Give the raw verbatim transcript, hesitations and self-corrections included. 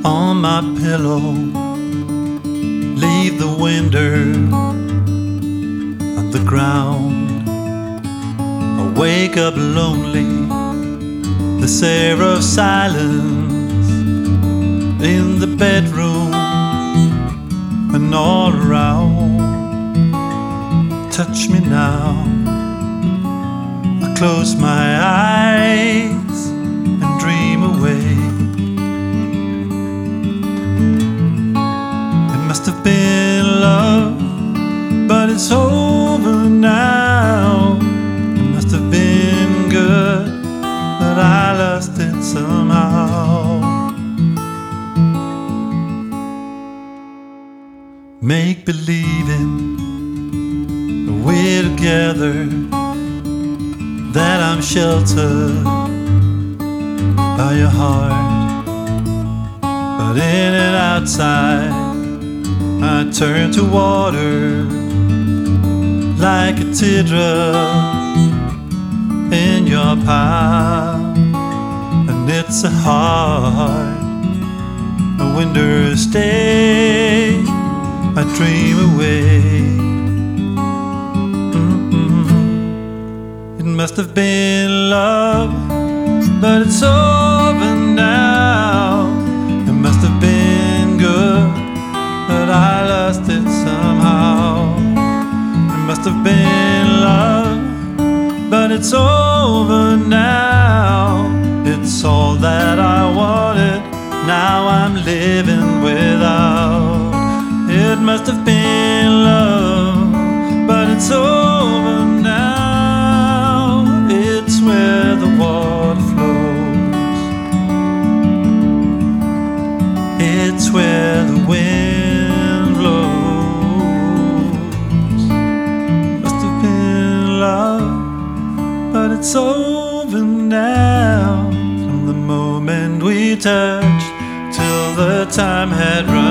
on my pillow, leave the window on the ground. I wake up lonely, this air of silence in the bedroom and all around. Touch me now, I close my eyes and dream away. It must have been love, but it's over now. It must have been good, but I lost it somehow. Make believing we're together, that I'm sheltered by your heart, but in and outside I turn to water like a teardrop in your palm. And it's a hard, a winter's day, I dream away. It must have been love, but it's over now. It must have been good, but I lost it somehow. It must have been love, but it's over now. It's all that I wanted, now I'm living without. It must have been love, but it's over now. It's where the water flows, it's where the wind blows. Must have been love, but it's over now. From the moment we touched till the time had run,